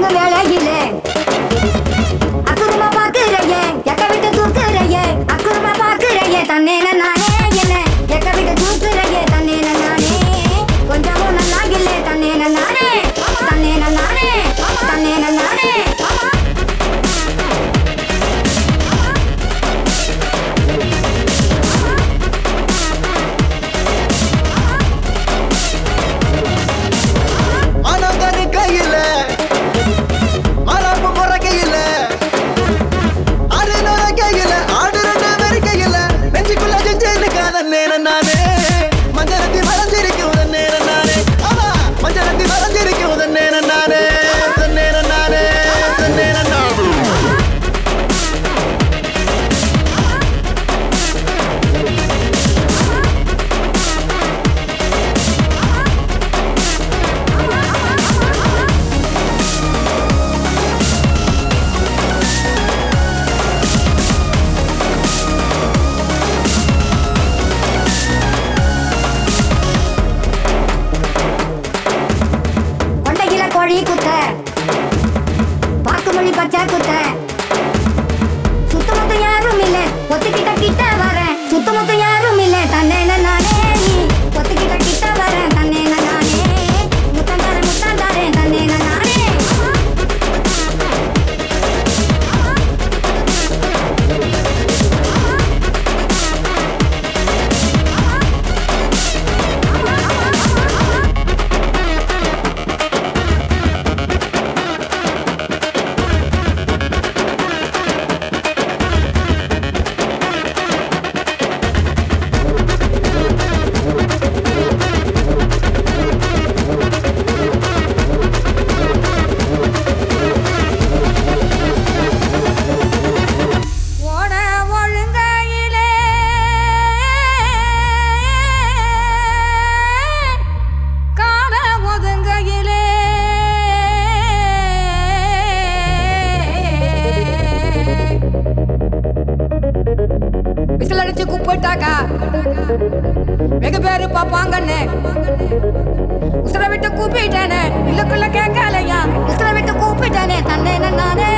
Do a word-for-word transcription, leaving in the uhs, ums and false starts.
தூங்கு வேலையிலே அக்குருமா பாக்குறையே எக்க விட்டு தூக்குறையே அக்குருமா பாக்குறையே தன்னே நானே என்ன எக்க விட்டு தூக்குறையே தன்னே நானே கொஞ்சமும் நல்லா இல்லை தன்னே நானே தன்னே நானே தன்னே நானே கோழி குத்த பாக்குமொழி பச்சை குத்த சுத்தமொத்த யாரும் இல்ல ஒத்துக்கிட்ட கிட்ட வரேன் சுத்தமொத்த யாரும் இல்ல தன்னே நானே நீ ஒத்துக்கிட்ட கிட்ட வரேன் தன்னே நானே முத்தாந்தாரே முத்தாந்தாரே தன்னே நானே விசிலடிச்சு கூப்பிட்டாக்கா வெகு பேரு பாப்பாங்கன்னு உசுர விட்டு கூப்பிட்டானே இல்லக்குள்ள கேட்கலையா உசுர விட்டு கூப்பிட்டானே தன்னே நானே